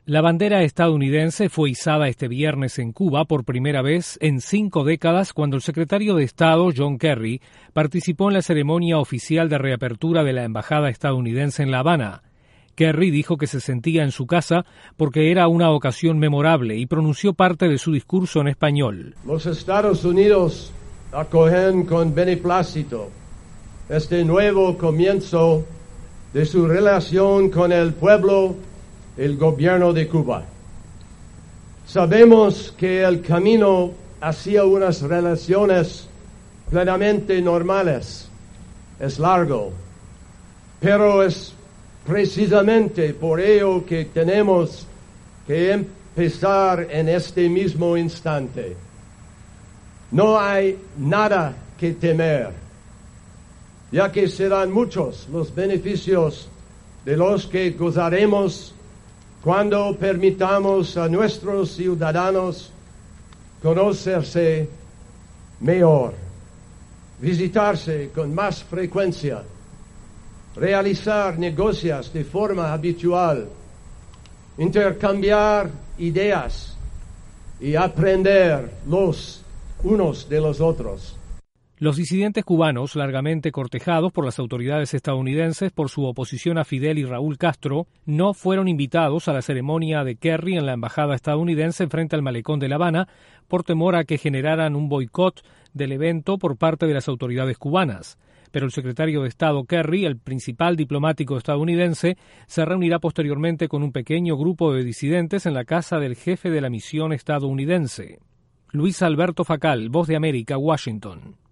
La bandera estadounidense fue izada este viernes en Cuba por primera vez en 5 décadas cuando el secretario de Estado, John Kerry, participó en la ceremonia oficial de reapertura de la embajada estadounidense en La Habana. Kerry dijo que se sentía en su casa porque era una ocasión memorable y pronunció parte de su discurso en español. Los Estados Unidos acogen con beneplácito este nuevo comienzo de su relación con el pueblo, el gobierno de Cuba. Sabemos que el camino hacia unas relaciones plenamente normales es largo, pero es precisamente por ello que tenemos que empezar en este mismo instante. No hay nada que temer, ya que serán muchos los beneficios de los que gozaremos cuando permitamos a nuestros ciudadanos conocerse mejor, visitarse con más frecuencia, realizar negocios de forma habitual, intercambiar ideas y aprender los unos de los otros. Los disidentes cubanos, largamente cortejados por las autoridades estadounidenses por su oposición a Fidel y Raúl Castro, no fueron invitados a la ceremonia de Kerry en la embajada estadounidense frente al malecón de La Habana por temor a que generaran un boicot del evento por parte de las autoridades cubanas. Pero el secretario de Estado Kerry, el principal diplomático estadounidense, se reunirá posteriormente con un pequeño grupo de disidentes en la casa del jefe de la misión estadounidense. Luis Alberto Facal, Voz de América, Washington.